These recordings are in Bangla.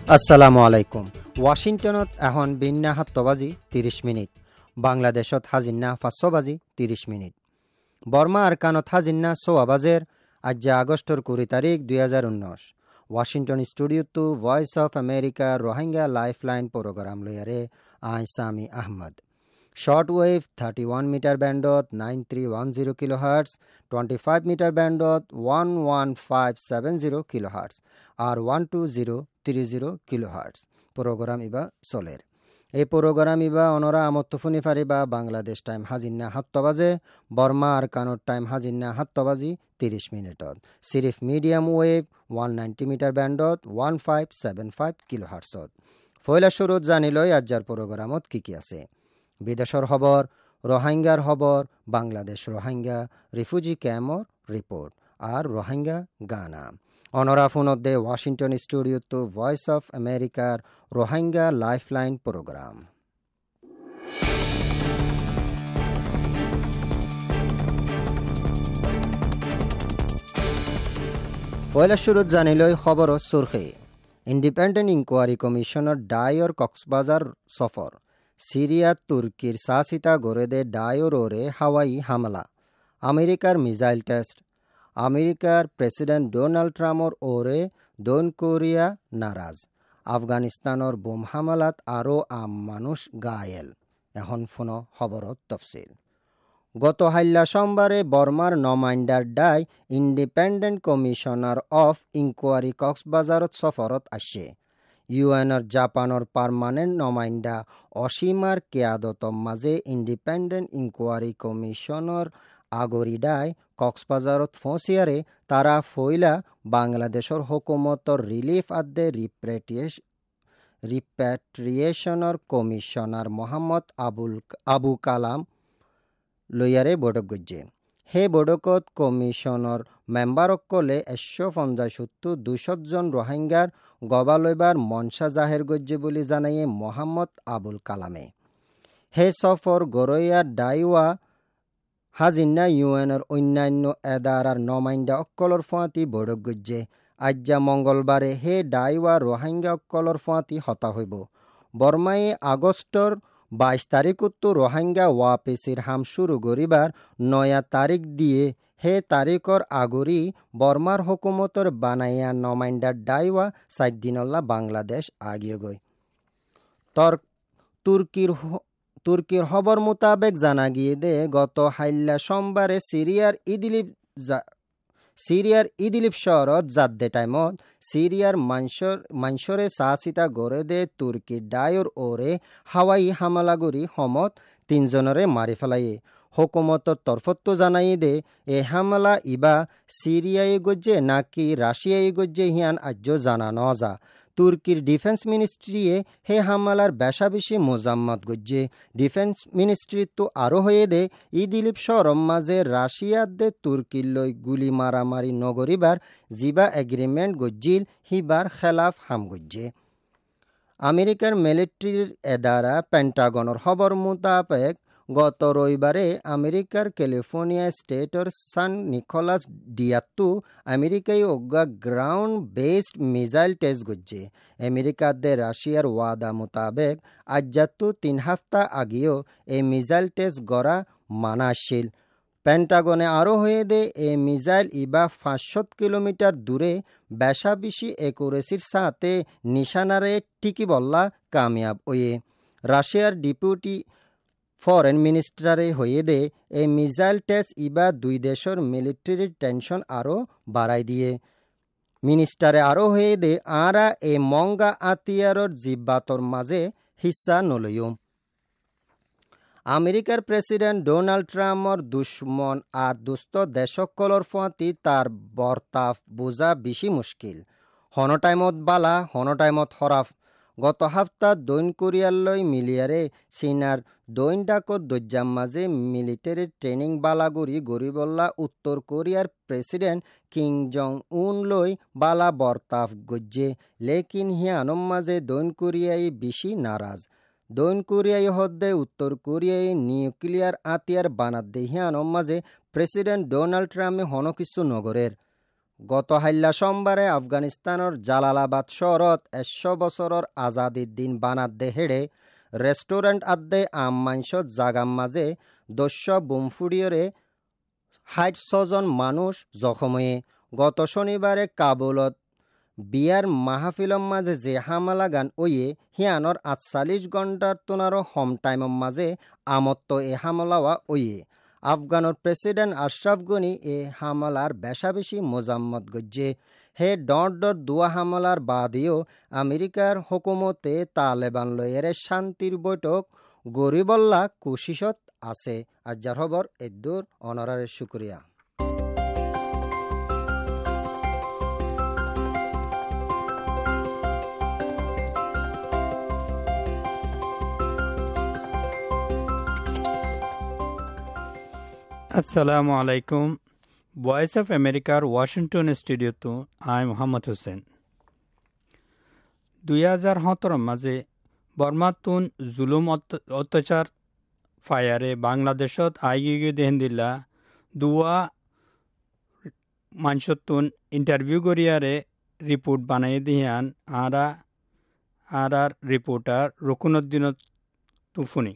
আসসালামু আলাইকুম। ওয়াশিংটনত এখন বিন্যা 7 বাজি 30 মিনিট, বাংলাদেশত হাজিন্না 5 বাজি 30 মিনিট, বর্মা আরকানত হাজিন্না 6 বাজের। আজ আগস্টর 20 তারিখ 2019। Washington studio to Voice of America Rohingya lifeline programme লয়ারে আই Sami Ahmed. Short wave 31 metre ব্যান্ডত 9310 কিলোহার্টজ, 25 মিটার ব্যান্ডত 11570 কিলোহার্টজ আর 12030 কিলোহার্টজ প্রোগ্রাম ইবা চলের। এই প্রোগ্রাম ইবা অনরা আমত্তফুনি ফারিবা বাংলাদেশ টাইম হাজিন্না 7 বাজে, বর্মা আর কানোর টাইম হাজিন্না 7 বাজি 30 মিনিটত। সিরিফ মিডিয়াম ওয়েভ 190 মিটার ব্যান্ডত 1575 কিলোহার্টজত। ফয়লা শুরুত জানিলই আজ্জার প্রোগ্রামত কি আছে। বিদেশর খবর, রোহিঙ্গার খবর, বাংলাদেশ রোহিঙ্গা রিফিউজি ক্যাম্পর রিপোর্ট আর রোহিঙ্গা গানা। অনরা ফোনদে Washington studio to Voice of আমেরিকার রোহিঙ্গা লাইফলাইন প্রোগ্রাম। পয়লা শুরুত জানিলই খবর সুরখে। ইন্ডিপেন্ডেন্ট ইনকোয়ারি কমিশনার ডায়র কক্সবাজার সফর। সিরিয়া তুর্কির সাসিতা গড়েদে ডায়র ওরে হাওয়াই হামলা। আমেরিকার মিসাইল টেস্ট। আমেরিকার প্রেসিডেন্ট ডোনাল্ড ট্রাম্পর ওরে দক্ষিণ কোরিয়া নারাজ। আফগানিস্তানের বোম হামলাত আরও মানুষ গায়েল। এখন ফোন খবরত তফসিল। গত হাইল্লা সোমবারে বর্মার নমাইন্ডার ডাই ইন্ডিপেন্ডেন্ট কমিশনার অফ ইনকোয়ারি কক্সবাজারত সফরত আসে। ইউএনর জাপানের পার্মানেন্ট নমাইন্ডা অসীমার কেয়াদত মাঝে ইন্ডিপেন্ডেন্ট ইনকোয়ারি কমিশনের আগরিডাই কক্সবাজারত ফসিয়ারে তারা ফইলা বাংলাদেশের হুকুমতর রিলিফ আদে রিপ্যাট্রিয়েশনের কমিশনার মোহাম্মদ আবু কালাম লইয়ারে বৈঠক গজ্জে। হে বৈঠকত কমিশনের মেম্বারসকলে 150-200 জন রোহিঙ্গার গবা লইবার মনসা জাহের গজ্জে বলে জানাইয়ে মোহাম্মদ আবুল কালামে। হে সফর গরইয়া ডাইওয়া হাজিন্না ইউএনের অন্যান্য এদারার নমাইন্ডা অক্কলর ফাঁতি বৈঠক গজ্জে। আজ্জা মঙ্গলবারে হে ডাইওয়া রোহিঙ্গা অক্কলর ফাঁতি হতা হইব। বর্মায়ে আগস্টর 22 তারিখতো রোহিঙ্গা ওয়াপিসির হাম শুরু করিবার 9 তারিখ দিয়ে হে তারিখর আগরি বর্মার হুকুমতর বানাইয়া নমাইন্ডার ডাইওয়া 7 দিনল্লা বাংলাদেশ আগিয়ে গই। তুর্কির খবর মোতাবেক জানা গিয়ে দে গত হাইল্লা সোমবারে সিরিয়ার ইদিলিব শহরত জাদ্দে টাইমত সিরিয়ার মানসরে সাহসিতা গড়ে দে তুর্কির ডায়র ওরে হাওয়াই হামলাগুড়ি সমত 3 জনরে মারি ফেলাইয়ে। হুকুমতর তরফত জানাই দে এ হামলা ইবা সিরিয়ায় গজ্জে নাকি রাশিয়ায় গজ্জে হিয়ান আজ্য জানা নজা। তুর্কির ডিফেন্স মিনিস্ট্রিয়ে হে হামলার বেশি মোজাম্মত গজ্জে। ডিফেন্স মিনিস্ট্রি তো আরও হয়ে দে ইদিলিব শহরম মাঝে রাশিয়ার দে তুর্কির লই গুলি মারামারি নগরিবার জিবা এগ্রিমেন্ট গজ্জিল হিবার খেলাফ হাম গজ্জে। আমেরিকার মিলিটারির এদারা পেন্টাগনের খবর মোতাবেক গত রবিবারে আমেরিকার ক্যালিফোর্নিয়া স্টেটর সান নিকোলাস ডিয়াত্তু আমেরিকায় অজ্ঞা গ্রাউন্ড বেসড মিসাইল টেস্ট গজ্জে। আমেরিকার দে রাশিয়ার ওয়াদা মোতাবেক আজ্জাত্তু 3 হপ্তাহ আগেও এই মিসাইল টেস্ট গড়া মানা আসছিল। পেন্টাগনে আরও হয়ে দে এই মিসাইল ইবা 500 কিলোমিটার দূরে বেশি একুরেসির সাথে নিশানারে টিকি বল্লা কামিয়াব হয়ে। রাশিয়ার ডিপুটি ফরেন মিনিস্টারে হয়ে দে এই মিসাইল টেস্ট ইবা 2 দেশের মিলিটারির টেনশন আরও বাড়াই দিয়ে। মিনিস্টারে আরও হয়ে দে আরা এই মঙ্গা আতিয়ারর জিব্বাতর মাঝে হিস্সা নলইও। আমেরিকার প্রেসিডেন্ট ডোনাল্ড ট্রাম্পর দুশ্মন আর দুস্থ দেশকলর ফাঁতি তার বর্তাফ বোঝা বেশি মুশকিল। হন টাইমত বালা হন টাইমত হরাফ। গত সপ্তাহ দক্ষিণ কোরিয়ালৈ মিলিয়ারে চীনার দৈন ডাকর দজ্জাম মাঝে মিলিটারি ট্রেনিং বালাগুড়ি গরিবল্লা উত্তর কোরিয়ার প্রেসিডেন্ট কিং জং উন লই বালা বর্তাফ গজ্জে। লেকিন হিয়ানম মাঝে দক্ষিণ কোরিয়ায় বেশি নারাজ। দক্ষিণ কোরিয়ায় হদ্দে উত্তর কোরিয়ায় নিউক্লিয়ার আতিয়ার বানাত দে হিয়ানম মাঝে প্রেসিডেন্ট ডোনাল্ড ট্রাম্পে হন কিছু নগরের। গত হাইল্লা সোমবাৰে আফগানিস্তানৰ জালালাবাদ চহৰত 100 বছৰৰ আজাদীৰ দিন বানাত দে হেৰে ৰেষ্টুৰেণ্ট আদ্দে আম মাঞ্চত জাগাম মাজে দস্য বুমফুডিয়ৰে 60 মানুষ জখময়ে গত শনিবাৰে কাবুলত বিয়ার মাহফিলর মাঝে যে হামলা গান ওয়ে হিয়ানোর 48 ঘন্টার তোনারও হোম টাইমর মাঝে আমত্ত এ হামলাওয়া ওয়ে আফগানোর প্রেসিডেন্ট আশরাফ গনি এ হামলার বেশা বেশি মোজাম্মত গজ্জে হে ডর দুয়া হামলার বাদেও আমেরিকার হুকুমতে তালেবান লয়ের শান্তির বৈঠক গরিবল্লা কোশিশত আছে। আজ্জার খবর এদুর অনারারে শুক্রিয়া। আসসালামু আলাইকুম। ভয়েস অফ আমেরিকার ওয়াশিংটন স্টুডিওতো আই মোহাম্মদ হোসেন। 2017 মাঝে বর্মাতুন জুলুম অত্যাচার ফায়ারে বাংলাদেশত আইগি দেহেন্দিল্লা দুয়া মানসতুন ইন্টারভিউ করিয়ারে রিপোর্ট বানাই দিয়ান আর রিপোর্টার রকুনুদ্দিন তুফুনি।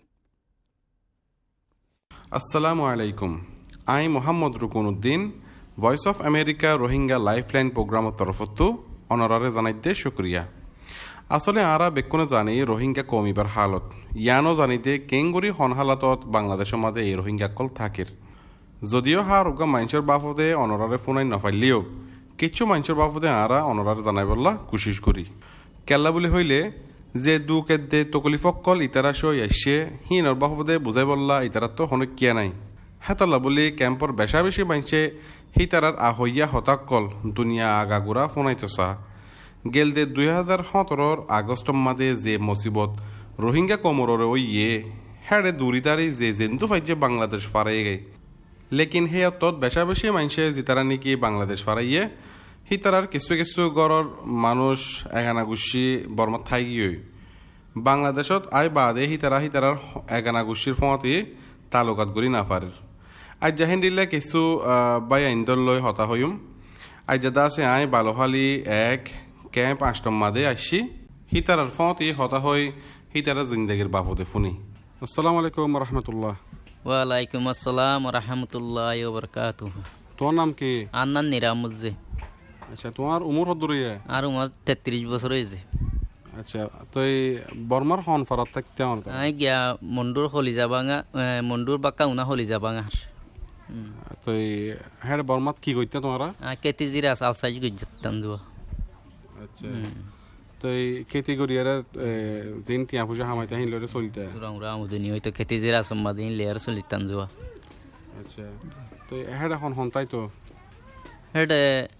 আসসালামু আলাইকুম। আই Mohammad Rukunuddin Voice of America Rohingya lifeline প্রোগ্রামের তরফতো অনারারে জানাইতে শুক্রিয়া। আসলে আরা বেকুনে জানি রোহিঙ্গা কমিবার হালত ইয়ানো জানিতে কেঙ্গুরি হন হালাতত বাংলাদেশের মাঝে এই রোহিঙ্গা কল থাকির যদিও রোগা মানুষের বাপদে অনারারে ফোনাই নফাইলেও কিছু মানুষের বাপদে আরা অনারারে জানাই বললা কোশিশ করি কেল্লা বলে হইলে যে দু কেদে তকলিফকল ইতারা সই আসছে হিনর বাপদে বুঝাই বললা ইতারা তো হনে কিয়া নাই হেতলা বলি ক্যাম্পর বেশা বেশি মাইছে হিতারার আহইয়া হতাকল দুনিয়া আগাগুড়া ফোনাইতসা গেল দে 2017 আগস্ট মাদে যে মুসিবত রোহিঙ্গা কমররে ওইয়ে হেড়ে দূরিতারি যে জেন্দু ফাইজে বাংলাদেশ ফারাই গে লেকিন হে তত বেশা বেশি মাইছে জিতারা নাকি বাংলাদেশ ফারাইয়ে হিতারার কিছু কিছু গড়র মানুষ এগানা গুছি বর্মা থাই গিয়ে বাংলাদেশত আই বাদে হিতারার এগানা গুছির ফতে তালুকাত গড়ি না পারে আজ জাহিন দিল্লা কিছু বাই আইন্দল লই হতা হইম আজ যাদা আছে আই বালোহালি এক ক্যাম্প আষ্টম মাদে আসছি হিতারার ফতে হতা হই হিতারা জিন্দেগির বাপদে ফুনি। আসসালামু আলাইকুম রহমতুল্লাহ। ওয়ালাইকুম আসসালাম রহমতুল্লাহ ওবরকাতুহু। তোমার নাম কি? আন্নান নিরামুজ্জে। আচ্ছা, তোমার উমর কত রইয়া? আর উমর 33 বছর হয়েছে। আচ্ছা, তুই বর্মার হন ফারাত থাকতে আমার আই গিয়া মন্ডুর হলি যাবাঙা মন্ডুর বাক্কা উনা হলি যাবাঙা তুই হ্যাঁ বর্মাত কি কইতে তোমরা? কেতি জিরা সাল সাইজ গজ্জতান জুয়া। আচ্ছা, তুই কেতি গরিয়ারে জিন টিয়া পূজা হামাইতে হিন লরে চলতে তুরাংরা আমুদনি হয়তো কেতি জিরা সম্মাদিন লেয়ার চলিতান জুয়া। আচ্ছা, তুই হ্যাঁ এখন হন তাই তো হেডে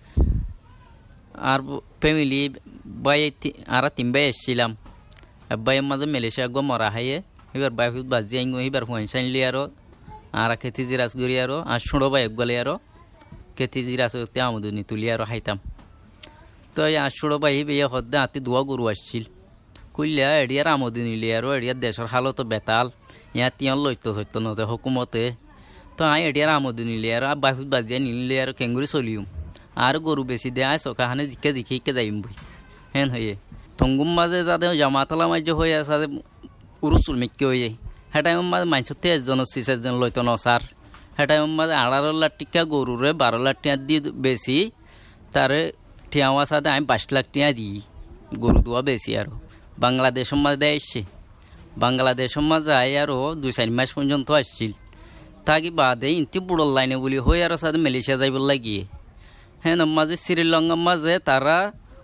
আর ফ্যামিলি বাই আর তিন বাই এসেছিলাম বাই মাঝে মালয়েশিয়া গো মরা হাইয়ে এবার বাই বাজি আইন এবার পয়সা লিয়ারো আর খেতি জিরাস গড়িয়ারো আর ছোড়ো বাই গলিয়ারো খেতি জিরাস আমুদনি তুলিয়ারো হাইতাম তো আর ছোড়ো বাই বেয়ে হদ্দে হাতে দোয়া গরু আসছিল কুলিয়া এডিয়ার আমুদনি লিয়ারো এডিয়ার দেশের হালত বেতাল ইয়া তিয়ান লইতো সত্য নতে হুকুমতে তো আই এডিয়ার আমুদনি লিয়ারো আর বাই বাজিয়া নিল লিয়ারো কেঙ্গুরি চলিউম আর গরু বেশি দেয় সকাহানে জিকে দেখি যাইম বই হেন হয়ে থঙ্গুম মাঝে যাদের জামাতলা মাঝে হয়ে আছে উরুসুল মিক্কে হয়ে হেটাই মাঝে মাইসতে একজন 6-7 লইতো ন সার হেটাই মাঝে 18 লাখ টিকা গরুরে 12 লাখ টিয়া দিয়ে বেশি তারে টিয়াওয়া সাথে আমি 5 লাখ টিয়া দিই গরু দোয়া বেশি আরো বাংলাদেশের মাঝে দেয় এসছে বাংলাদেশের মাঝে আই আরো 2-4 মাস পর্যন্ত আসছিল তাকে বাদে ইন্তি বুড়োর লাইনে বলি হয়ে আরো সাথে মালয়েশিয়া যাইবার লাগিয়ে হ্যাঁ মাঝে শ্রীলঙ্কার মাঝে তারা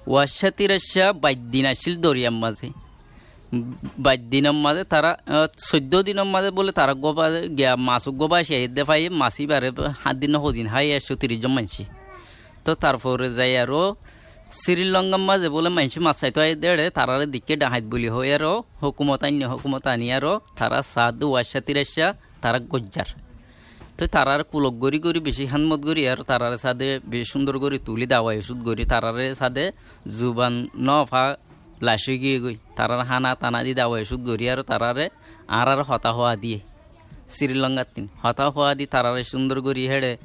82 দিন আসছিল দরিয়ার মাঝে 22 দিনের মাঝে তারা 14 দিনের মাঝে বলে তারা গোবা গিয়া মাছ গোবা সেদে পাই মাছি বারে 7 দিন হদিন হাই 130 জন মানসি তো তারপরে যাই আরো শ্রীলঙ্কার মাঝে বলে মানসি মাছ চাইতো দেড়ে তারারে দিকে ডাহাইত বলি হয়ে আরো হুকুমত আনি আরো তারা 82 তারা গজ্জার তো তারার কুলক গড়ি বেশি হানমত গড়ি আর তারারে সাদে বেশ সুন্দর করে তুলি দাওয়াই ওষুধ গড়ি তারারে সাদে জুবান নফা লাসি গিয়ে গই তারার হানা টানা দি দাওয়াই ওষুধ গড়ি আর তারারে আর হতা হওয়া দিয়ে শ্রীলঙ্কার তিন হতা হওয়া দি তারারে সুন্দর গড়ি হেড়ে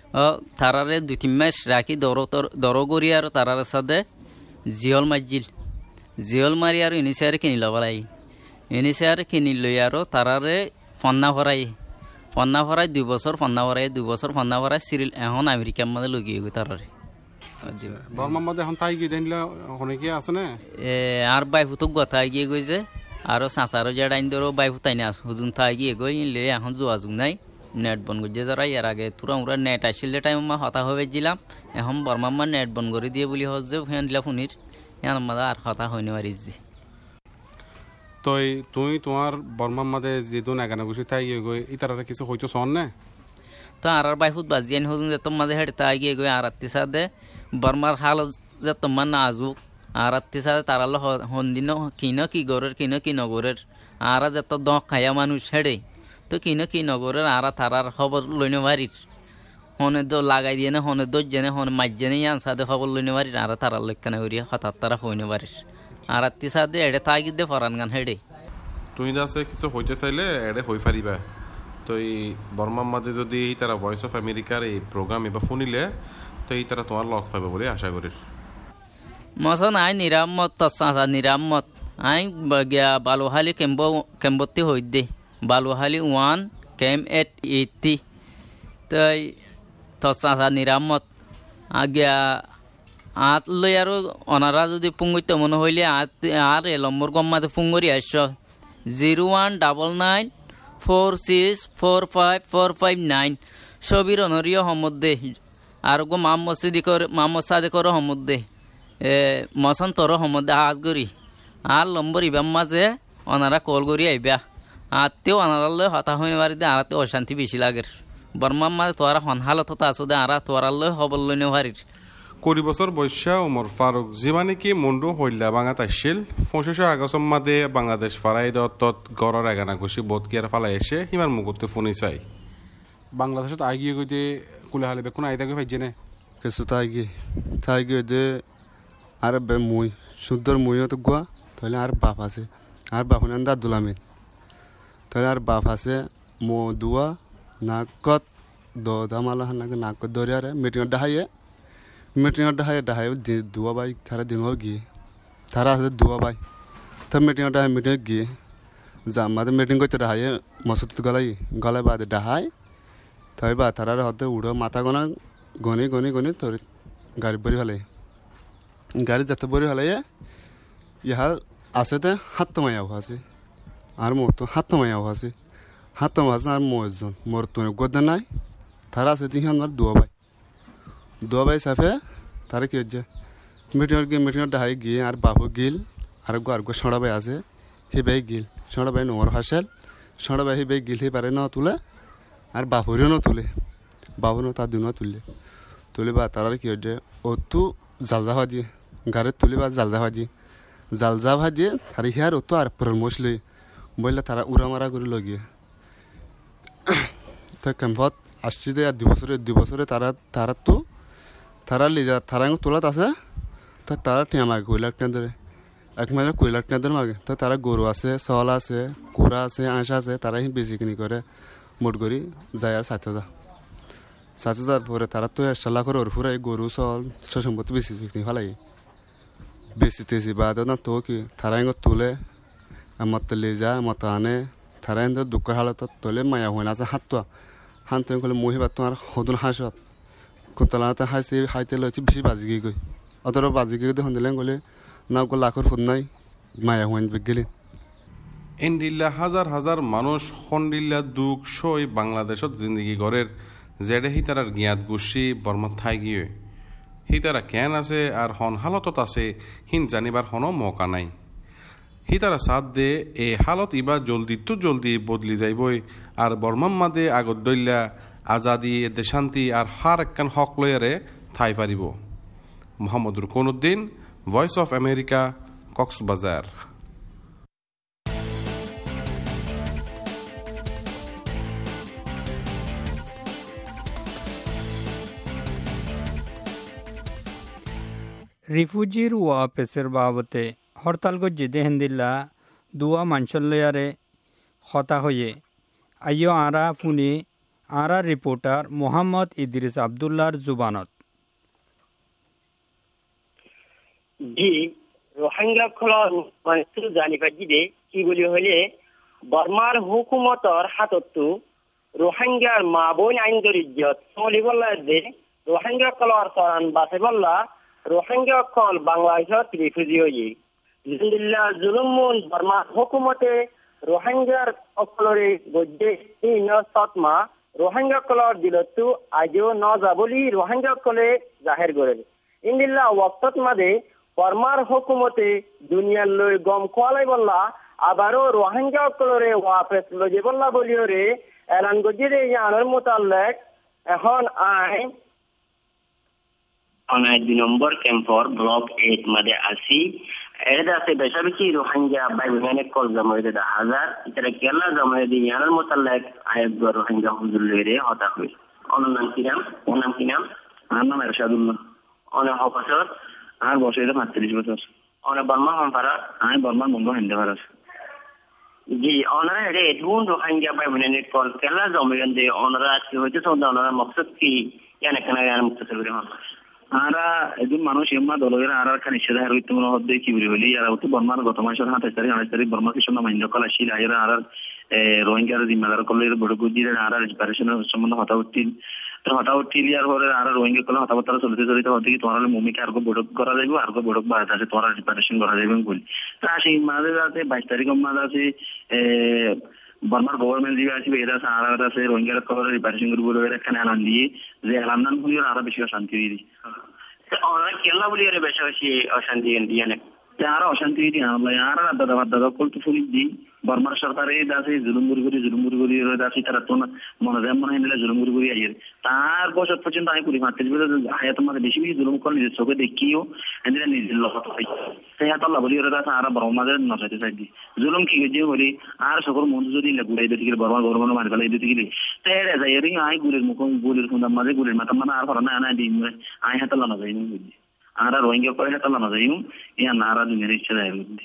তারারে 2-3 মাস রাখি দরগরি আর তারার সাথে জিয়ল মারি আর ইনিশিয়ারে কিনি লবলাই ইনিশিয়ারে কিনি লই আর তারারে ফন্না ভরাই 2 বছর ফন্না ভরাই সিরিল এখন আমেরিকার মধ্যে লগিয়ে গই তারারে বর্মার মধ্যে এখন তাই গিয়ে দেখলে ওখানে কি আছে না আর বাইফুতক গথাই গিয়ে গইছে আর চাচারও যে ডাইন ধরো বাইফুতাই না হুজুন থাই গিয়ে গই লে এখন যোগাযোগ নাই নেট বন করছে যারা এর আগে তোরা আমরা নেট আসছিল টাইম মা হতা হয়ে দিলাম এখন বর্মাম্মা নেট বন করে দিয়ে বলি হজ যে ফ্যান দিলা ফোনির এখন মাদা আর হতা হইনি পারিছি তো তুই তোমার বর্মার মধ্যে যেহেতু নাগানা গুছি তাই গই ইতারা কিছু হইতো শোন না তো আর বাইফুত বাজিয়ান হুজুন যে তোমাদের হেড তাই গিয়ে গই আর আত্তি সাথে বর্মার হাল যে তোমার নাজুক আর আত্তি সাথে তারাল হন্দিন কি গরের কি নগরের আর যত দ খায়া মানুষ হেডে তো কি নগরের আর তারার খবর লইনে বাড়ির হনে দো লাগাই দিয়ে না হনে দোষ জেনে হনে মাছ জেনে আনসাদে খবর লইনে বাড়ির আর তারার লক্ষণে করিয়া হঠাৎ তারা হইনে বাড়ির আর আত্মি সাদে এডে তাগি দে ফরান গান হেডে তুই যাচ্ছে কিছু হইতে চাইলে এডে হই পারিবা তো এই বর্মার মাঝে যদি তারা ভয়েস অফ আমেরিকার এই প্রোগ্রাম এবার শুনিলে তো এই তারা তোমার লস পাবে বলে আশা করি মশন আই নিরামত তসা নিরামত আই গিয়া বালুহালি কেম্বত্তি হই দে বালুহালি 1 কেম 880 তাই তসা নিরামত আগিয়া আত লই আর অনারা যদি পুঙ্গইতে মনে হইলে আর এলম্বর গম্মাতে পুঙ্গরি আস 0199464545 সবির অনরীয় সম্বন্ধে আর গো মামসাদে করো সম্বন্ধে মসন তোর সম্বন্ধে আজ করি আর লম্বর ইবাম মাঝে অনারা কল করি আইবা আত্মীয় অনারালয় হতা হইনে বাড়িতে আরাতে অশান্তি বেশি লাগের বর্মার মাঝে তোরা হন হালত হতা আসো দে আর তোরালয় হবল লইনে বাড়ির 20 বছর বয়সা উমর ফারুক জীবানী কি মুন্ডু হইলা বাঙাত আসছিল 25 আগস্ট মাদে বাংলাদেশ ফারাই দত্তত গড়র এগানা ঘুষি বোধ কিয়ার ফালাই এসে হিমার মুকুতে ফোনই চাই বাংলাদেশত আগিয়ে গইতে কুলে হালে বেকুন আইদা গই ভাইজে নে কিছু তাই গিয়ে দে আর মুই সুন্দর মুইও তো গোয়া তাহলে আর বাপ আছে আর বাপ নাম দাদুল আমিন তাহলে আর বাপ আছে মো দুয়া নাকত দামালা নাকত দরিয়ারে মিটিংত ডাহাই দুয়া বাই তারা দিনও গিয়ে তারা আছে দুয়া বাই তো মিটিং গিয়ে যা আমাদের মিটিং করতে ডাহাই মসুদ গলাই বাদে ডাহাই তাই বা তারা হতে উড়ো মাথা গনি তোর গাড়ি বরি ফেলে গাড়ি যেতে বরি ফেলে ইহার আছে তে হাত মায়াও আছে আর মোর তো হাত মায়াও আছে আর মোরজন মোর তো গোদা নাই তারা আছে তিন আমার দুয়া বাই সাফে তারা কি হচ্ছে মিটিং ডাহাই গিয়ে আর বাবু গিল আর গো সড়া বাই আছে হে বাই গিল সড়া বাই নোর হাসেল সড়া বাই হে বাই গিল হে পারে ন তুলে আর বাবুরেও ন তুলে বাবু ন তার দিনও তুলে বা তারা কি হচ্ছে ও তু জালজা ভাই দিয়ে গাড়ি তুলে বা জালজা ভাই দিয়ে তারা হিয়ার ও তো আর পর মশলি বললে তারা উড়া মারা করে লগিয়ে তো ক্যাম্পত আসছি দে আর 2 বছরে তারা লিজা তারা তোলাত আছে তো তারা টিয়া মাগে 2 লাখ টাকা ধরে 1 মাসে 2 লাখ টাকা ধরে মাগে তো তারা গরু আছে চল আছে কুড়া আছে আঁশ আছে তারা বেশি কিনি করে মোট করি যায় আর 7,000 পরে তারা তো 1 লাখ করে ফুরে গরু চল সম্পত্তি বেশি কিনি ফেলাই বেশি বাদ না তো কি তারা তুলে মত লিজা মত আনে তারা দুঃখের হালত তোলে মায়া হয়ে আছে হাত কলে মহিবা তোমার সদুন হাসত কোতলাতে হাইতে লইছি বেশি বাজি গই অতর বাজি গিয়ে দেখুন দিলেন গলে না গো লাখর ফুট নাই মায়া হইন গেলেন এন্ডিল্লা হাজার মানুষ হন্ডিল্লা দুঃখ সই বাংলাদেশত জিন্দগি গড়ের জেডে হিতারার জ্ঞাত গোষ্ঠী বর্মা থাই গিয়ে হিতারা কেন আছে আর হন হালতত আছে হিন জানিবার হনো মৌকা নাই হিতারা সাথ দে এ হালত ইবা জলদি বদলি যাইবই আর বর্মার মাদে আগত দইল্লা আজাদি দেশান্তি আর হার একখান হক লয়ারে থাই পারিব Mohammad Ruknuddin Voice of America Cox's Bazar রিফুজির ওয়াপেসের বাবতে হরতাল গজ্জিদে হেন্দিল্লা দুয়া মানসল্লয়ারে হতা হয়ে আইয় আরা ফুনি আরা রিপোর্টার মোহাম্মদ ইদ্রিস আবদুল্লাহর জুবানত। জি রোহিঙ্গা খোলার মানুষ জানিবা দিবে কি বলি হলে বর্মার হুকুমতর হাততো রোহিঙ্গার মা বোন আইন দরিদ্রত চলি বললা যে রোহিঙ্গা খোলার সরান বাসে বললা রোহিঙ্গা খল বাংলাদেশত রিফিউজি হয়ে জিন্দিল্লা জুলুমুন বর্মার হুকুমতে রোহিঙ্গার অকলরে গজ্জে তিন সৎমা রোহিঙ্গা কলর দিলতো আজও ন যাবলি রোহিঙ্গা কলে জাহের করে ইন্দিল্লা ওয়াক্তত মাদে বর্মার হুকুমতে দুনিয়ার লই গম কোয়ালাই বললা আবারও রোহিঙ্গা কলরে ওয়াপেস লজে বললা বলিও রে এলান গজিরে ইয়ানোর মোতাল্লেক এখন আইন অনায় 2 নম্বর ক্যাম্পর ব্লক 8 মাদে আসি এর আছে বেশাবেশি রোহিঙ্গা বাইবেনে কল জমাইতে 1000 এটা কেলা জমাইতে ইয়ানোর মোতাল্লেক আয়াত রোহিঙ্গা হুজুর লইরে হতা হই অনর নাম কি নাম আমার নাম এরশাদুল্লাহ অনে হফাসর আর বছর 35 বছর অনে বর্মা হনপারা আমি বর্মার মুম্বাই হিন্দে ভারত জি অনারা রে ধুন রোহিঙ্গা বাইবেনে কল কেলা জমাইতে অনারা কি হইতে তো অনারা মকসদ কি ইয়ানে কেন ইয়ান মুক্তসর করে আরা একজন মানুষ এমা দলের আর খানি সেদা আর হইতে মনে হদ্দে কি বলি হলি আর তো বর্মার গত মাসের 27 তারিখ বর্মা কিছু না মাইন্ড কলা শিল আইরা আর রোহিঙ্গার জিম্মাদার কলের বড় গুজির আর রিপারেশনের সম্বন্ধে হতা উঠিলি আর হরে আর রোহিঙ্গা কলা হতাবতারা চলতে হতে কি তোমার ভূমিকা আর বড় করা যাইব আর বড় বাদ আছে তোমার রিপারেশন করা যাইবে বলি তা সেই মাঝে আছে 22 তারিখ মাঝে আছে বর্মার গভর্নমেন্ট যে আসবে এরা সারা আছে রোহিঙ্গার কভার রিপারেশন করবো এখানে এলান দিয়ে যে এলান দান বলি আরো বেশি অশান্তি দিই কেলা বলি আরে বেশি বেশি অশান্তি দিয়ে আরো অশান্তি দিই আর দাদা করতে ফুলি দিই বর্মার সরকারে দাসে জুলুমগুরি দাসি তারা তো মনে যায় মনে হয় জুলুমগুরি আইয়ের তার বছর পর্যন্ত আমি কুড়ি মাত্র হায়াত আমাদের বেশি বেশি জুলুম করে নিজের চোখে দেখিও এদের নিজের লগত হয় সেই হাতল্লা বলি ওরা দাস আর বর্মাদের নচাইতে চাই দিই জুলুম কি যে বলি আর সকল মন্ত্র যদি ঘুরাই দিতে গেলে বর্মা গভর্নমেন্ট মারি ফেলাই দিতে গেলে তাই যায় এর আই গুলির মুখ গুলির খুঁদার মাঝে গুলির মাথা মানে আর ফরানা আনা দিই আই হাতল্লা না যাই বুঝলি আর রোহিঙ্গা করে হাতল্লা না যাই ইয়া নারা দিনের ইচ্ছা যায় বুঝলি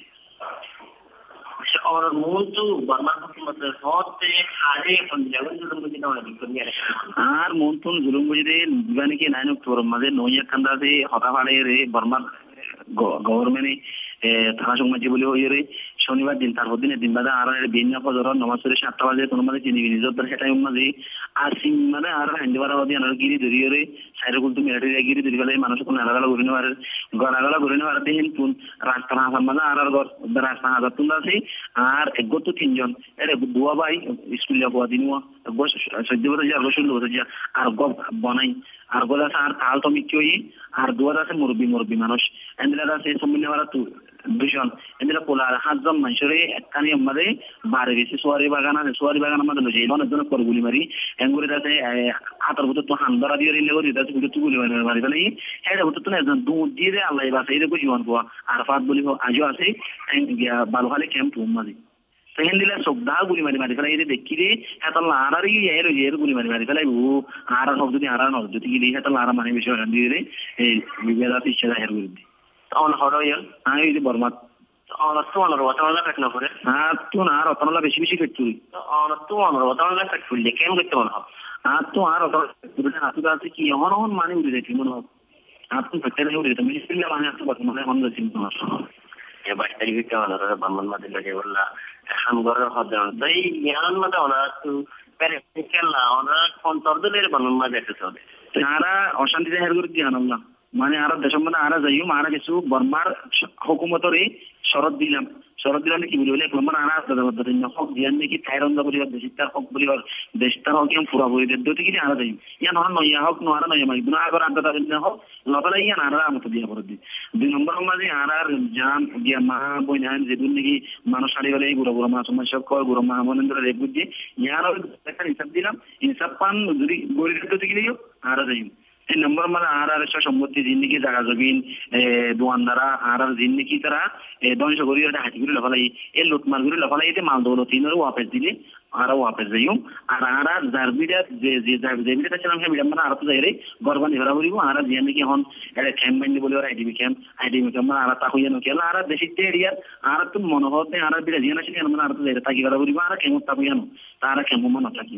और मूल तो बर्मा मतलब होते हारे अपन लेवल जो मुझे ना दुनिया আর মনতুন জুলুম বুঝিরে দিবানি কি নাইন অক্টোবর মাঝে নইয়া কান্দা সে হতা ফাড়ে রে বর্মা গভর্নমেন্ট থানা সমাজ বলে হই রে শনিবার দিন তারপর দিন বাদে আর বিনা ফজর নমাজের 7টা বাজে কোন মাঝে চিনি নিজের সেটাই মাঝে আর সিং মানে আর হান্ডিবার হদি আর গিরি ধরিয়ে রে সাইরে কুল তুমি এড়ে গিরি ধরি গেলে মানুষ কোন আলাদা ঘুরে নেওয়ার গড়াগলা ঘুরে নেওয়ার দেন কোন রাস্তা হাসান মানে আর রাস্তা হাজার তুন আছে আর একগত তিনজন এরে দুয়া ভাই স্কুলে হওয়া দিনও বস 14 বছর যা 16 বছর যা আর গব বানাই আর গোলা আর কাল তো মিকি আর দুয়ার আছে মুরব্বী মানুষ এন্দ্রা আছে সম্মিলনে তো দুজন এদের পোলার 7 জন মানুষের একখানি আমাদের বাড়ি গেছে সোয়ারি বাগান আমাদের লজে অনেক জন করে গুলি মারি এঙ্গুরে দাতে আতর ভিতর তো হান ধরা দিয়ে রিলে করি দাতে ভিতর গুলি মারি ফেলে এটা ভিতর তো একজন দুধ দিয়ে দেয় আল্লাহ বাসে এটা জীবন পাওয়া আর ফাত বলি আজও আছে বালুখালী ক্যাম্প মাঝে সেখান দিলে সবদা গুলি মারি ফেলাই এটা দেখি রে এত লাড়ার এর গুলি মারি ফেলাই ও আর সব যদি আর যদি গিয়ে এত লাড়া মানে বেশি দিয়ে রে এই বিবেদাতে ইচ্ছা যায় এর বিরুদ্ধে অন হরয়ল আমি এই বর্মা অনস্তু অনর ওয়াতালা কাট না করে আর তো না আর ওতালা বেশি বেশি কাটতুই অনস্তু অনর ওয়াতালা কাট ফুললে কেন করতে মনে হয় আর তো আর ওতালা হাতু আছে কি অনহন মানে উড়ে যাচ্ছে মনে হয় আপনি ফেটে উড়ে যেতে মিশিলে মানে আসতে পারছে মানে মনে হচ্ছে না এ 22 তারিখে কেমন ওরা বামন মাঝে লাগে বললা হামগরের হদে তাই ইয়ান মাঝে ওরা তো পেরে খেলা ওরা কোন তরদের বামন মাঝে একটা চলে তারা অশান্তিতে হের করে দিয়ে আনলাম মানে আর দেশের মধ্যে আর যাইও আর কিছু বর্মার হুকুমতরে শরৎ দিলাম কি বলি এক নম্বর আনা হক দিয়ান নাকি থাইরন্দা বলি দেশিতার হক বলি দেশটার হক এম পুরা বলি দেতে কি আর যাই ইয়া নহন নয়া হক নোয়ারা নয়া মাই দুনা আগর আন্দা তার হক লতালা ইয়া নারা মত দিয়া পড়ে দি 2 নম্বর মাঝে আর জান গিয়া মা বইনান যে দুন নাকি মানুষ সারি গলে গুড়া গুড়া মা সমস্যা কর গুড়া মা মনেন্দ্র রে বুঝি ইয়ার একটা হিসাব দিলাম হিসাব পান যদি গড়ি দিতে গেলিও আর যাই 3 নম্বর মানে আর সম্পত্তি জিন্দিগি জায়গা জমিন দোয়ানদারা আর জিন্দিগি তারা ধ্বংস করি হাতি করে লফালাই এই লুটমার করে লফালাই এতে মাল দৌলতিনের ওয়াপেস দিলে আরো ওয়াপেস যাইও আর জারবিটা যে জারবিটা ছিলাম হ্যাঁ বিড়াম মানে আর তো যাই রে গরবানি ভরা করিব আর জিয়া নাকি এখন এটা ক্যাম্প বাইন্দি বলে ওরা আইডিবি ক্যাম্প মানে আর তা হইয়া নকি আর দেশিতে এরিয়ার আর তো মনে হতে আর বিড়া জিয়া নাকি মানে আর তো যাই তাকি ভরা করিব আর কেমন তা হইয়া তারা কেমন মনে থাকি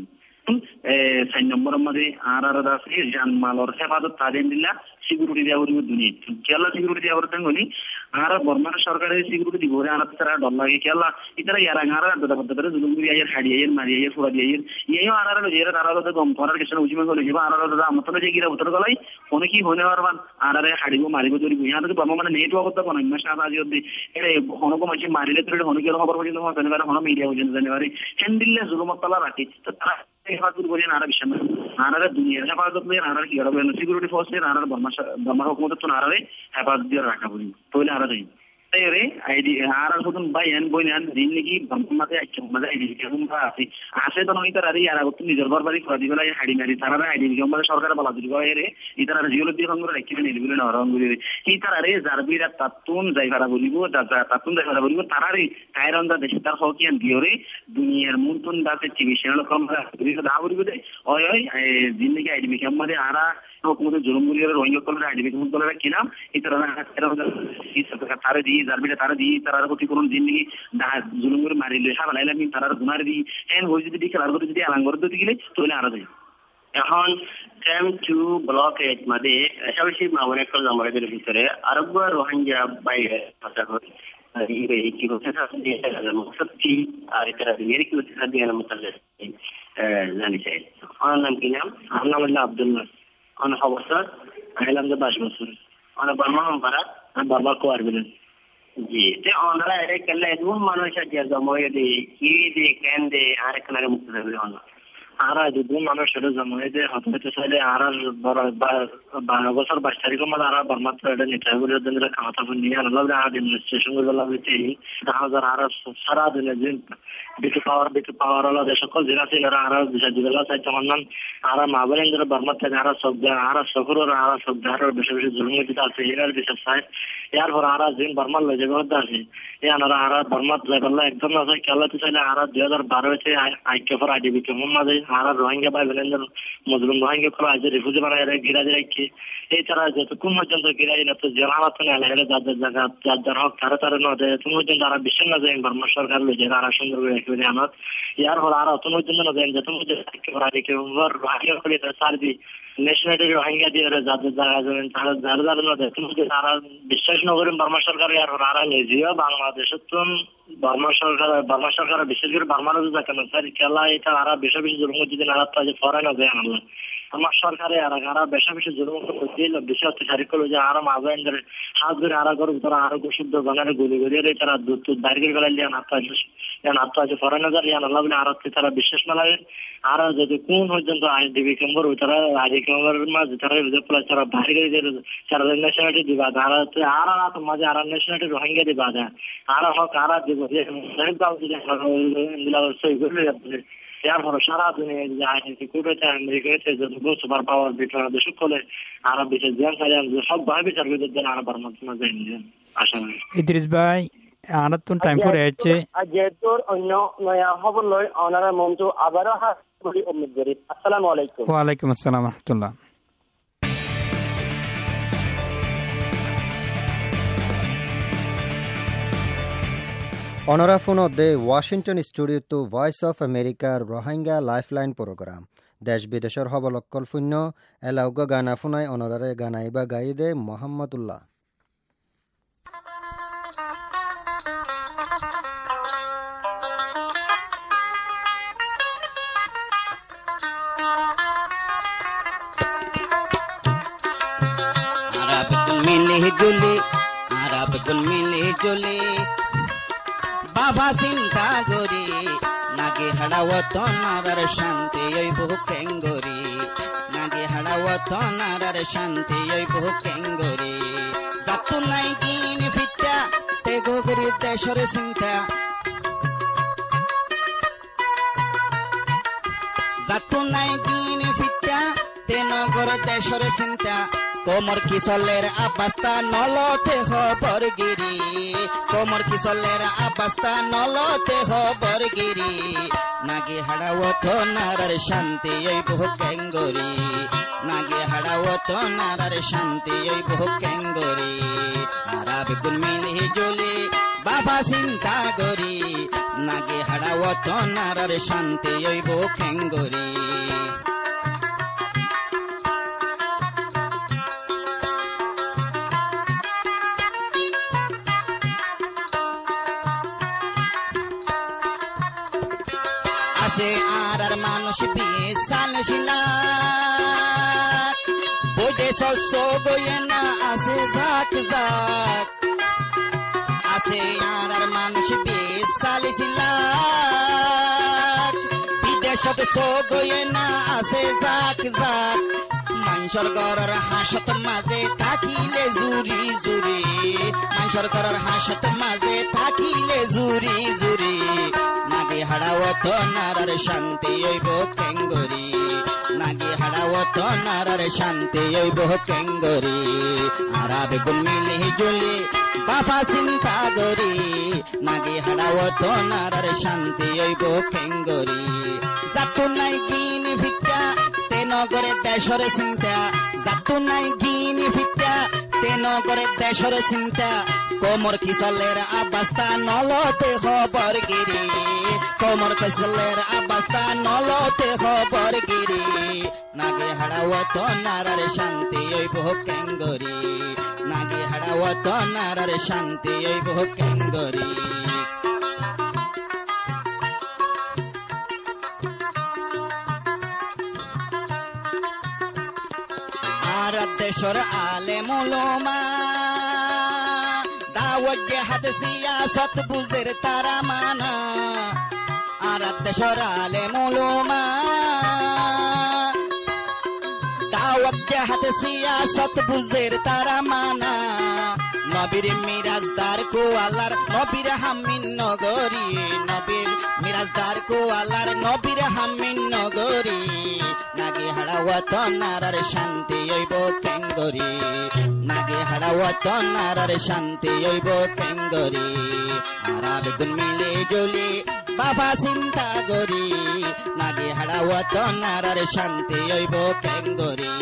4 নম্বরের মধ্যে আর আছে জানমালর হেফাজত তাদের দিলা সিকিউরিটি দেওয়া হইব দুনিয়া কেলা সিকিউরিটি দেওয়া করতে গলি আর বর্মার সরকারের সিকিউরিটি দিব আর তারা ডর লাগে কেলা ইতারা ইয়ারা আর দাদা দাদা জুলুম করি আইয়ার হাড়ি আইয়ার মারি আইয়ার ফুরা দিয়ে ইয়ে আর জেরা তারা গম করার কিছু উচিমে গলে যাব আর আমার তো যে গিরা উত্তর গলাই ফোনে কি হনে পারবান আর হাড়িব মারিব ধরিব ইহাতে তো বর্মা মানে নেটওয়ার্ক করতে পারেন না সাদা যদি এটা হনক মাঝে মারিলে তো হনক এর খবর পর্যন্ত জানিবার হন মিডিয়া পর্যন্ত জানিবারে হ্যান্ডিলে জুলুমত তালা রাখি তো তারা হেফাজত করেন আর বিশ্ব আর দুনিয়ার হেফাজত নেই আর কি হবে সিকিউরিটি ফোর্স নেই আর বর্মা হুকুমত তো আর হেফাজত দিয়ে রাখা বলি তাহলে আর যাই রে আইডি আর প্রথম ভাই এন বই নেন দিন নাকি বর্মাতে মজা আইডি কেমন আছে আসে তো নয় তার আর আগত নিজের বারবারই করে দিবেলা হাড়ি মারি তারা আইডি কেমন সরকার বলা দিল রে ইতারা জিওলো দিয়ে সংগ্রহ রাখি নিয়ে দিবেন না রং করে ইতারা রে জারবিরা তাতুন যাইফারা বলিব তাতুন যাইফারা বলিব তারা রে কায়রন্দা দেশে তার হকিয়ান দিওরে দুনিয়ার মুনতুন দাতে চিবিশাল কম দা বলিব দে ওই ওই দিন নাকি আইডি কেমন আরা হুকুমতে জুলুম করিয়ে রোহিঙ্গা কলরে আইডি কেমন কলরে কিনাম ইতারা কায়রন্দা তারে দি জারবিরা তারা দি তারা ক্ষতি করুন দিন নাকি জুলুম করে মারিলে সাবালাইলাম তারা গুনার দি হ্যাঁ হয়ে যদি খেলার করে যদি আলাঙ্গর দিতে গেলে তাহলে আরো যায় এখন ক্যাম্প 2 ব্লক 8 মধ্যে এসবই মামুনের কল আমাদের ভিতরে আরব রোহিঙ্গা বাইরে কথা হয় এই কি হচ্ছে সত্যি আর এটা দিয়ে কি হচ্ছে দিয়ে না মতলে জানি চাই আমার নাম কি নাম আমার নাম হলো আব্দুল্লাহ অনেক অবস্থা আইলাম যে 22 বছর অনেক বর্মা পারা বাবা কো আরবিলেন জি তে ওনারা এর কেলে এমন মানুষ আছে জময়ে দি কি দি কেন দে আর একনারে মুক্ত দেবে না আর যদি মানুষের জময়ে দে হতে চাইলে আর 12 বছর 22 তারিখের মধ্যে আর বর্মাত এটা নেতাগুলোর জন্য খাওয়া নিয়ে আলাদা অ্যাডমিনিস্ট্রেশন গুলো লাগছে 10,000 আর সারা দিনে দিন বিটু পাওয়ার হলো যে সকল জেলা ছিল আর জেলা চাইতে মানলাম আর মাবরেন্দ্র বর্মাত থেকে আর সকর আর সবদার বেশি বেশি জুলুম দিতে আছে এর বিচার চাই यार और आरा दिन बर्मा ले जगह दासी या नरा आरा बर्मा लेवल एकदम ना से केला तो चले आरा 2012 से आई के फॉर आईडीबी के मुम्मा दे आरा रोहिंग्या भाई बलेंदर मुस्लिम रोहिंग्या को आज रिफ्यूजी बनाए रहे गिरा दे की ए तरह जो तो कुम जन तो गिरा न तो जलावत ने ले जगह जगह हो तारा न दे तुम जन आरा विषय न जाए बर्मा सरकार ले जगह आरा सुंदर के नियामत यार और आरा तुम जन न जाए तुम जो के फॉर आईडी के ऊपर रोहिंग्या को ले सार भी नेशनलिटी रोहिंग्या दे जगह जगह तारा जरदार न दे तुम जो आरा विश्वास নগরে বর্মা সরকার আর ওরা নিজেও বাংলাদেশের তো বর্মা সরকার বিশেষ করে বার্মার যাকে না স্যার খেলা এটা আর বেশি বেশি জুলুম যদি না রাখতে যে ফরেন আছে আনলো আমার সরকারে আর বেশি বেশি জুলুম করতে বেশি অত্যাচারী করলো যে আর মাঝে হাত ধরে আর করবো তারা আরো বিশুদ্ধ বাঙালি গুলি গুলিয়ে তারা দুধ বাইরে গেলে নাত্তা আছে ফরেন হাজার ইয়ান আল্লাহ বলে আর তারা বিশ্বাস না লাগে আর যদি কোন পর্যন্ত আইডিবি কেম্বর তারা আইডি কেম্বর মাঝে তারা তারা বাইরে গেলে তারা ন্যাশনালিটি দিবা আর আর মাঝে আর ন্যাশনালিটি রোহিঙ্গা দিবা আর হোক আর দিব সই করলে यार সারা দুনিয়া যে আইডি কুড়েছে আমেরিকাতে যে সুপার পাওয়ার বিটরা দেশ কোলে আর বিশেষ জ্ঞান সারিয়াম সব ভাবে সার্ভিস দেন আর বর্মাত না যায় আশা করি ইদ্রিস ভাই আনাতুন টাইম করে আছে যেহেতু অন্য নয়া খবর লয় ওনারা মঞ্চু আবারও হাত বলি উম্মত গরিব আসসালামু আলাইকুম ওয়া আলাইকুম আসসালাম ওয়া রাহমাতুল্লাহ অনরা ফোন দে Washington studio to Voice of আমেরিকার রোহিঙ্গা লাইফলাইন প্রোগ্রাম দেশ বিদেশের হবলক্কল শূন্য এলাউগ গানা ফোনাই অনরারে গানাইবা গাই দে মোহাম্মদুল্লাহ মিলে জুলি বাবা চিন্তা করি নাগে হাড়াওত নারার শান্তি ওই বহু কেঙ্গরি নাগে হাড়াওত নারার শান্তি ওই বহু কেঙ্গরি যাতু নাই দিন ফিতা তে গোগরি দেশর চিন্তা যাতু নাই দিন ফিতা তে নগর দেশর চিন্তা কোমর কিশলের আবাস্তা নলতে খবর গিরি কোমর কিশলের আবাস্তা নলতে খবর গিরি নাগে হাড়াওত নারার শান্তি ওই বহু কেঙ্গরি নাগে হাড়াওত নারার শান্তি ওই বহু কেঙ্গরি আরাব গুল মিলি জুলি বাবা চিন্তা করি নাগে হাড়াওত নারার শান্তি হইব খেঙ্গরি আছে আর মানুষ বিশাল শিলা বইতে শস্য বইয়ে না আছে ঝাঁক ঝাঁক আছে আর মানুষ বিশাল শিলা বিদেশত সগয়ে না আছে ঝাঁক ঝাঁক মানুষের ঘরের হাসত মাঝে থাকিলে জুরি জুরি মানুষের ঘরের হাসত মাঝে থাকিলে জুরি জুরি নাগে হাড়াওত নারার শান্তি হইব কেঙ্গরি নাগে হাড়াওত নারার শান্তি হইব কেঙ্গরি আরা বেগুন মিলি জুলি বাফা চিন্তা গরি নাগে হাড়াওত নারার শান্তি হইব কেঙ্গরি যাতু নাই গিন ভিক্ষা তে নগরে দেশর চিন্তা যাতু নাই গিন ভিক্ষা তে নগরে দেশর চিন্তা কোমর কিশলের অবস্থা নলতে খবর গিরি কোমর কিশলের অবস্থা নলতে খবর গিরি নাগে হাড়াওত নারার শান্তি হইব কেঙ্গরি নাগে হাড়াওত নারার শান্তি হইব কেঙ্গরি আর দেশর আলে মুলমা দাওয়াত জেহাদ সিয়াসত বুঝের তারা মানা আর দেশর আলে মুলমা দাওয়াত জেহাদ সিয়াসত বুঝের তারা মানা নবীর মিরাজদার কো আল্লাহর নবীর হামিন নগরী নবীর মিরাজদার কো আল্লাহর নবীর হামিন নগরী নাগে হাড়াওয়াত নারার শান্তি হইব কেঙ্গরি নাগে হাড়াওয়াত নারার শান্তি হইব কেঙ্গরি আরা বেগুন মিলে জলি বাবা চিন্তা গরি নাগে হাড়াওয়াত নারার শান্তি হইব কেঙ্গরি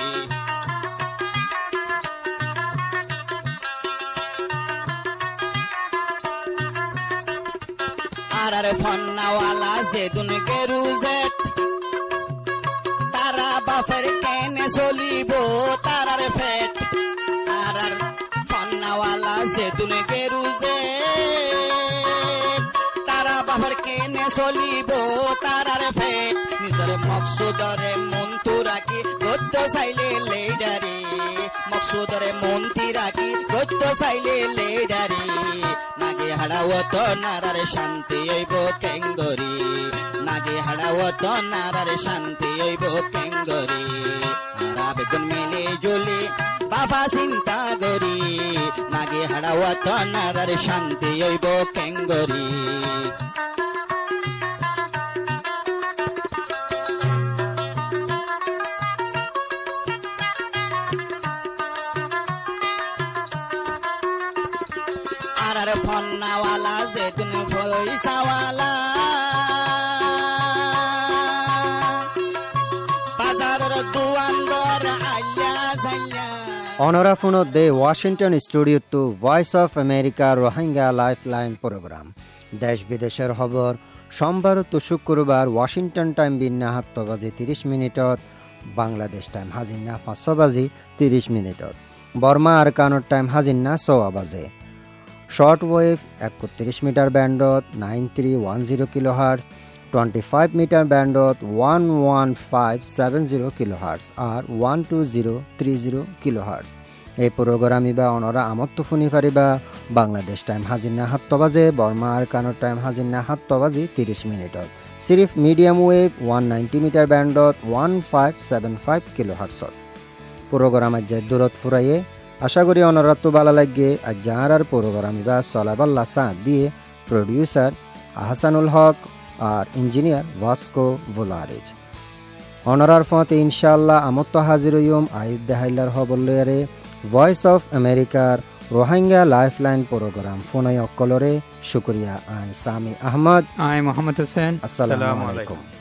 আর ফন্নাওয়ালা যেদুন গেরুজেট তারা বাফের কেনে চলিব তারার ফেট আর ফন্নাওয়ালা যেদুন গেরুজেট তারা বাফের কেনে চলিব তারার ফেট নিজের মকসুদরে মন্তু রাখি গদ্য চাইলে লেডারি মকসুদরে মন্তি রাখি গদ্য চাইলে লেডারি নাগে হাড়াওত নারার শান্তি হইব কেঙ্গরি নাগে হাড়াওত নারার শান্তি হইব কেঙ্গরি আরা বেগুন মিলে জলি বাবা চিন্তা গরি নাগে হাড়াওত নারার শান্তি হইব কেঙ্গরি আর ফন্নাওয়ালা যেদিন পয়সাওয়ালা বাজারের দুয়ান্দর আইয়া যাইয়া অনরাফুন দে Washington studio to Voice of America Rohingya lifeline programme দেশ বিদেশের খবর সোমবার তো শুক্রবার ওয়াশিংটন টাইম বিন্না 7 বাজি 30 মিনিটত বাংলাদেশ টাইম হাজিনা 5 বাজি 30 মিনিটত বর্মা আরকানোর টাইম হাজিনা 6 বাজে শর্ট ওয়েভ 31 মিটার ব্যান্ডত 9310 কিলোহার্টজ 25 মিটার ব্যান্ডত 11570 কিলোহার্টজ আর 12030 কিলোহার্টজ এই প্রোগ্রাম ইবা অনরা আমত্ত ফুনি পারিবা বাংলাদেশ টাইম হাজিনা 7 বাজে বর্মা আরকানোর টাইম হাজিনা 7 বাজি 30 মিনিটত সিরিফ মিডিয়াম ওয়েভ 190 মিটার ব্যান্ডত 1575 কিলোহার্টজত প্রোগ্রাম আজ দূরত ফুরাইয়ে আশা করি অনরাত্ম ভালো লাগে আর যাহার প্রোগ্রাম ইবা সলাবাল্লা সাথ দিয়ে প্রডিউসার আহসানুল হক আর ইঞ্জিনিয়ার ভাস্কো ভোলারেজ অনরার ফতে ইনশাআল্লাহ আমত্ত হাজির হইম আইদ দেহাইলার হবল্লয়ারে ভয়েস অফ আমেরিকার রোহিঙ্গা লাইফলাইন প্রোগ্রাম ফোনাই অক্কলরে শুকরিয়া আই সামি আহমদ আই মোহাম্মদ হোসেন আসসালামু আলাইকুম